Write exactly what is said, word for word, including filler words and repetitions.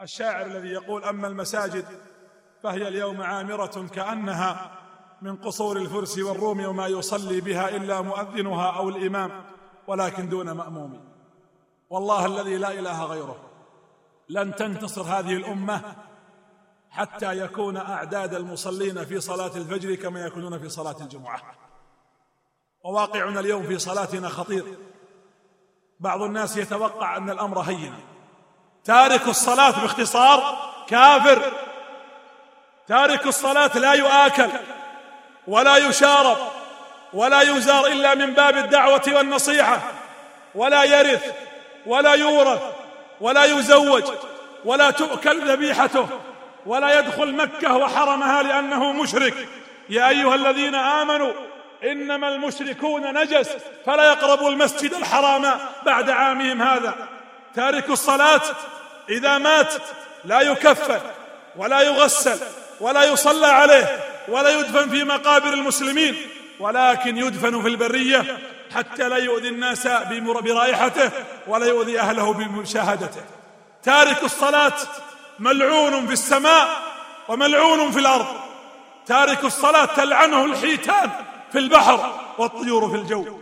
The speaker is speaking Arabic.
الشاعر الذي يقول: أما المساجد فهي اليوم عامرة كأنها من قصور الفرس والروم، وما يصلي بها إلا مؤذنها أو الإمام ولكن دون مأموم. والله الذي لا إله غيره لن تنتصر هذه الأمة حتى يكون أعداد المصلين في صلاة الفجر كما يكونون في صلاة الجمعة. وواقعنا اليوم في صلاتنا خطير. بعض الناس يتوقع أن الأمر هين. تارك الصلاة باختصار كافر. تارك الصلاة لا يؤكل ولا يشارب ولا يزار إلا من باب الدعوة والنصيحة، ولا يرث ولا يورث ولا يزوج ولا تؤكل ذبيحته ولا يدخل مكة وحرمها لأنه مشرك. يا أيها الذين آمنوا إنما المشركون نجس فلا يقربوا المسجد الحرام بعد عامهم هذا. تارك الصلاة إذا مات لا يكفن ولا يغسل ولا يصلى عليه ولا يدفن في مقابر المسلمين، ولكن يدفن في البرية حتى لا يؤذي الناس برائحته ولا يؤذي أهله بمشاهدته. تارك الصلاة ملعون في السماء وملعون في الأرض. تارك الصلاة تلعنه الحيتان في البحر والطيور في الجو.